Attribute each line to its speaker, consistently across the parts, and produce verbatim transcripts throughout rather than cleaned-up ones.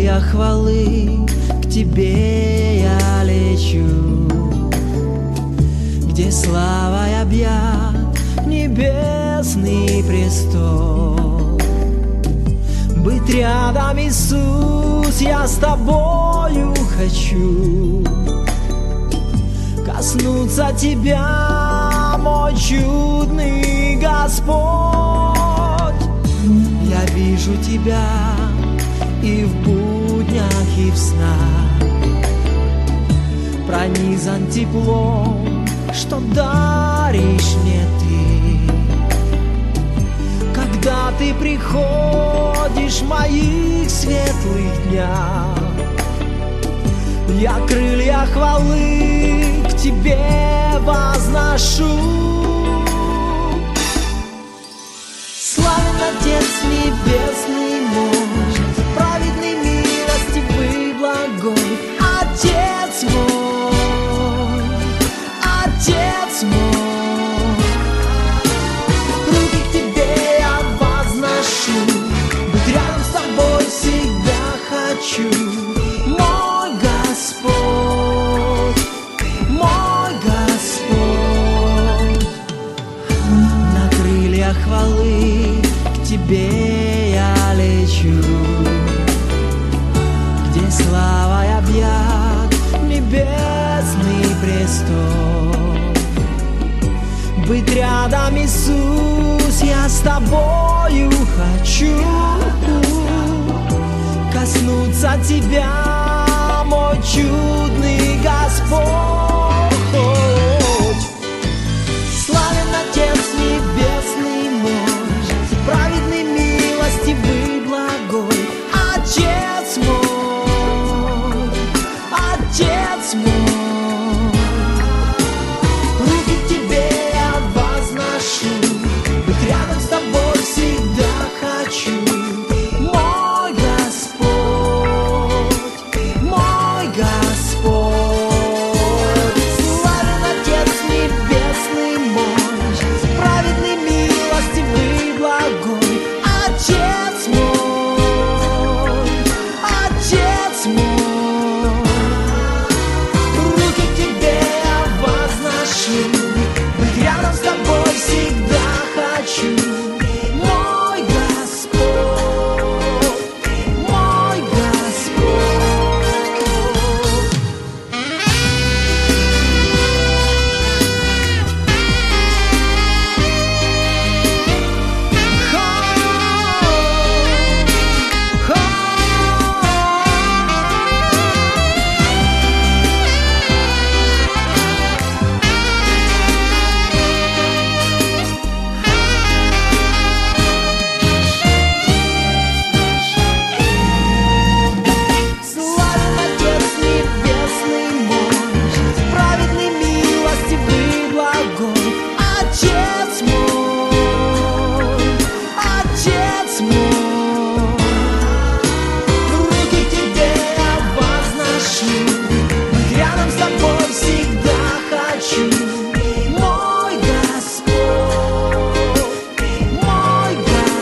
Speaker 1: крылья хвалы к Тебе я лечу, где славой объят небесный престол. Быть рядом, Иисус, я с Тобою хочу, коснуться Тебя, мой чудный Господь. Я вижу Тебя и в буднях, и в снах, пронизан теплом, что даришь мне Ты. Когда Ты приходишь в моих светлых днях, я крылья хвалы к Тебе возношу. Славен Отец Небесный мой, праведный, милостивый, благой. Отец мой, Отец мой, руки к Тебе я возношу, быть рядом с Тобой всегда хочу. Мой Господь, мой Господь, на крыльях хвалы к Тебе я лечу, где славой объят небесный престол. Быть рядом, Иисус, я с Тобою хочу, коснуться Тебя, мой чудный Господь. Славен Отец Небесный мой, праведный, милостивый, благой. Отец мой, Отец мой, руки к Тебе я возношу, быть рядом с Тобой всегда хочу. Мой Господь, мой Господь, славен Отец Небесный мой, праведный, милостивый, благой. Отец мой, Отец мой, руки к Тебе я возношу, быть рядом с Тобой всегда хочу. Мой Господь, мой Господь. Хо, хо. Славен Отец Небесный мой, праведный, милостивый, благой. Отец мой, Отец мой, руки к Тебе я возношу, быть рядом с Тобой всегда хочу. Мой Господь, мой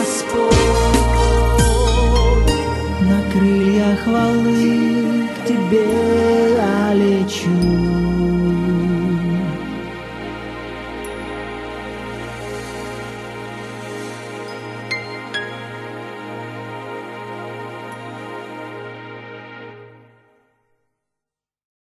Speaker 1: Господь, на крыльях хвалы к Тебе я лечу,